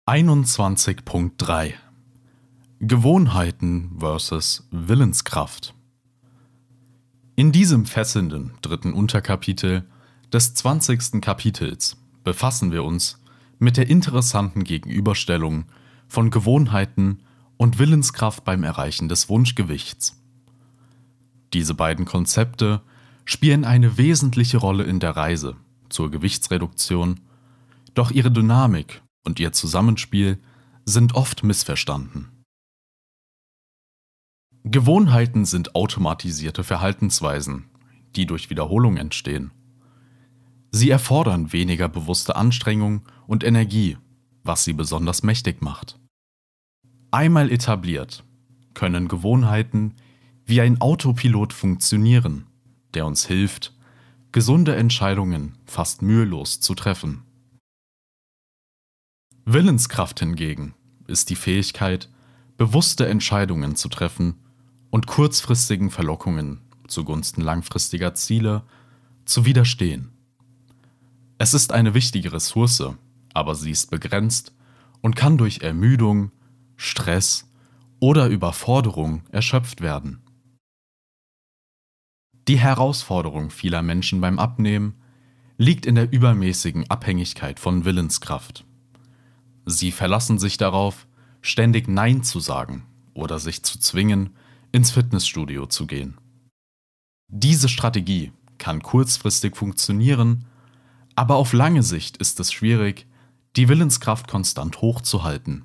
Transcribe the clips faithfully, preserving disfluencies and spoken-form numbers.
einundzwanzig Punkt drei Gewohnheiten versus Willenskraft. In diesem fesselnden dritten Unterkapitel des zwanzigsten Kapitels befassen wir uns mit der interessanten Gegenüberstellung von Gewohnheiten und Willenskraft beim Erreichen des Wunschgewichts. Diese beiden Konzepte spielen eine wesentliche Rolle in der Reise zur Gewichtsreduktion, doch ihre Dynamik und ihr Zusammenspiel sind oft missverstanden. Gewohnheiten sind automatisierte Verhaltensweisen, die durch Wiederholung entstehen. Sie erfordern weniger bewusste Anstrengung und Energie, was sie besonders mächtig macht. Einmal etabliert, können Gewohnheiten wie ein Autopilot funktionieren, der uns hilft, gesunde Entscheidungen fast mühelos zu treffen. Willenskraft hingegen ist die Fähigkeit, bewusste Entscheidungen zu treffen und kurzfristigen Verlockungen zugunsten langfristiger Ziele zu widerstehen. Es ist eine wichtige Ressource, aber sie ist begrenzt und kann durch Ermüdung, Stress oder Überforderung erschöpft werden. Die Herausforderung vieler Menschen beim Abnehmen liegt in der übermäßigen Abhängigkeit von Willenskraft. Sie verlassen sich darauf, ständig Nein zu sagen oder sich zu zwingen, ins Fitnessstudio zu gehen. Diese Strategie kann kurzfristig funktionieren, aber auf lange Sicht ist es schwierig, die Willenskraft konstant hochzuhalten.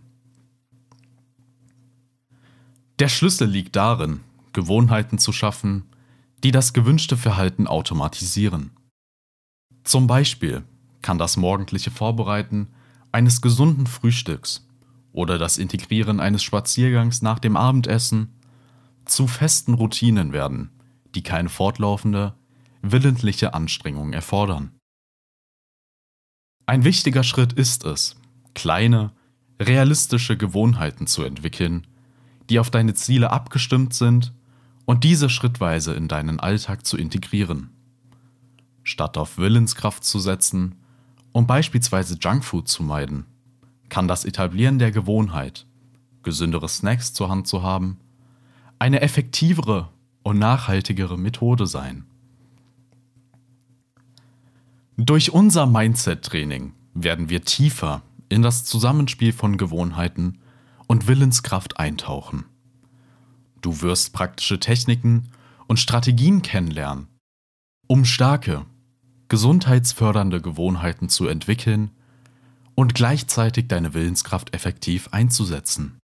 Der Schlüssel liegt darin, Gewohnheiten zu schaffen, die das gewünschte Verhalten automatisieren. Zum Beispiel kann das morgendliche Vorbereiten eines gesunden Frühstücks oder das Integrieren eines Spaziergangs nach dem Abendessen zu festen Routinen werden, die keine fortlaufende, willentliche Anstrengung erfordern. Ein wichtiger Schritt ist es, kleine, realistische Gewohnheiten zu entwickeln, die auf deine Ziele abgestimmt sind und diese schrittweise in deinen Alltag zu integrieren. Statt auf Willenskraft zu setzen, um beispielsweise Junkfood zu meiden, kann das Etablieren der Gewohnheit, gesündere Snacks zur Hand zu haben, eine effektivere und nachhaltigere Methode sein. Durch unser Mindset-Training werden wir tiefer in das Zusammenspiel von Gewohnheiten und Willenskraft eintauchen. Du wirst praktische Techniken und Strategien kennenlernen, um starke, gesundheitsfördernde Gewohnheiten zu entwickeln und gleichzeitig deine Willenskraft effektiv einzusetzen.